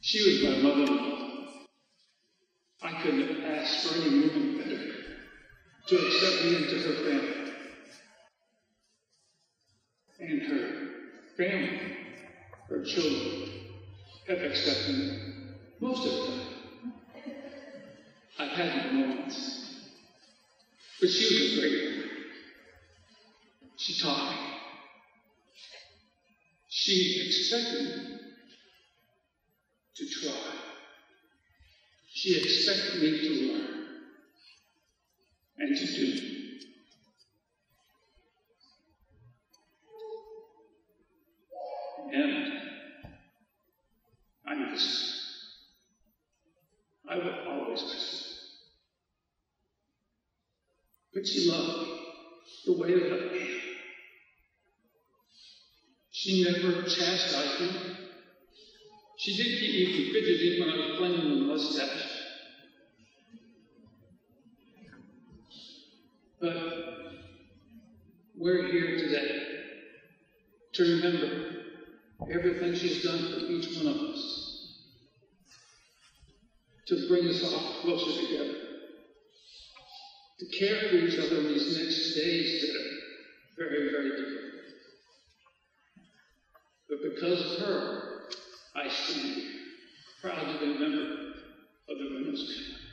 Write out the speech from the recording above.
She was my mother-in-law. I couldn't have asked for any woman better to accept me into her family. And her family, her children, have accepted me most of the time. I've had my moments, but she was a great woman. She taught me. She expected me to try. She expected me to learn and to do. And I miss her. I will always miss her. But she loved me the way that I am. She never chastised me. She did keep me from fidgeting when I was playing with the mustache. But we're here today to remember everything she's done for each one of us, to bring us all closer together, to care for each other in these next days that are very, very difficult. But because of her, I stand here, proud to be a member of the Reynolds family.